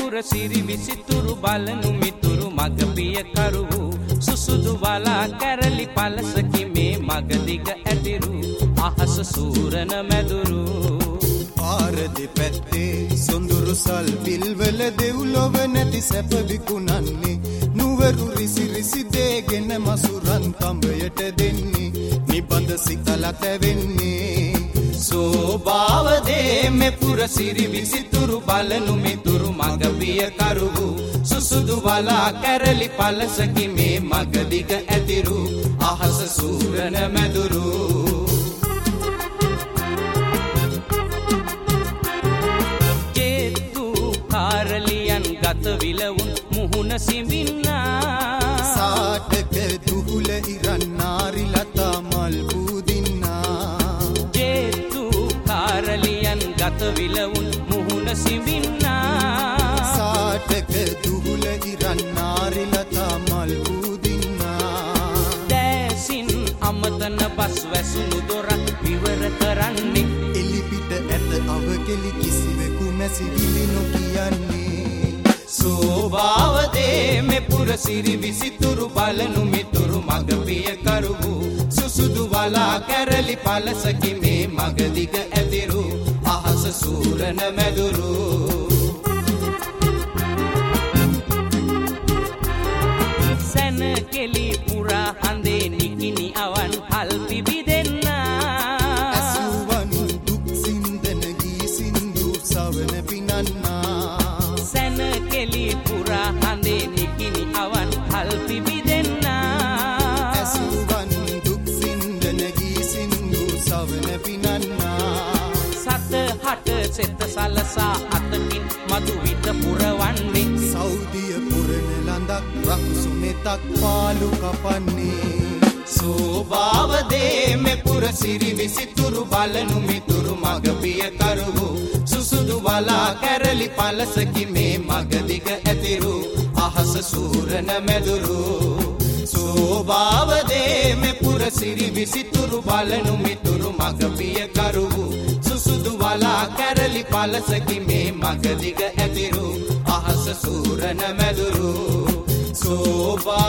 පුරසිරි විසිතුරු බලනු මිතුරු මග පිය කරුවු සුසුදු වලා කැරලි පලසකි මේ මග දිග ඇතිරු අහස සූරන මැදුරු පාරදි පැත්තේ සොඳුරු සල් පිල්වල දෙව්ලොව නැති සැප විකුණන්නේ නුවරු රිසි රිසි දේගෙන මසුරන් තඹයට දෙන්නේ නිබඳ සිතල තැවෙන්නේ සෝභාව දේ මෙ පුරසිරි විසිතුරු බලනු මිතුරු මග පිය කරුවු සුසුදු වලා කැරලි පලසකි මේ මග දිග ඇතිරු අහස සූරන මැදුරු ගත විලවුන් මුහුණ සිඹින්නා සාටක දුහුල ඉරන්නාරි ලතා මල් පූදින්නා ජේතු කාරලියන් ගත විලවුන් මුහුණ සිඹින්නා සාටක දුහුල ඉරන්නාරි ලතා මල් පූදින්නා දැසින් අමතන බස් වැසුණු දොරක් විවර කරන්නේ එලිපිට ඇත අවකෙලි කිසිවෙකු මැසිවිලි නොකියන්නේ සෝභාව දේ මෙ පුරසිරි විසිතුරු බලනු මිතුරු මග පිය කරුවු සුසුදු වලා කැරලි පලසකි මේ මග දිග ඇතිරු අහස සූරන මැදුරු සැනකෙලි පුරා හඳේ නිකිනි අවන් හල් පිබිදෙන්නා ඇසුවන් දුක් සින්දන ගී සින්දු සවන පිනන්නා සැනකෙලි පුරා හඳේ නිකිනි අවන් හල් පිබිදෙන්නා ඇසුවන් දුක් සින්දන ගී සින්දු සවන පිනන්නා සත හට සෙත සලසා අතකින් මදු විත පුරවන්නේ සෞදිය පුරන ලඳක් රකුසු මෙතක් පාලු කපන්නේ සෝභාව දේ මෙ පුරසිරි විසිතුරු බලනු මිතුරු මග පිය කරුවු සුසුදු වලා කැරලි පලසකි මේ මග දිග ඇතිරු අහස සූරන මැදුරු සෝභාව දේ මෙ පුරසිරි විසිතුරු බලනු මිතුරු මග පිය කරුවු සුසුදු වලා කැරලි පලසකි මේ මග දිග ඇතිරු අහස සූරන මැදුරු සෝභා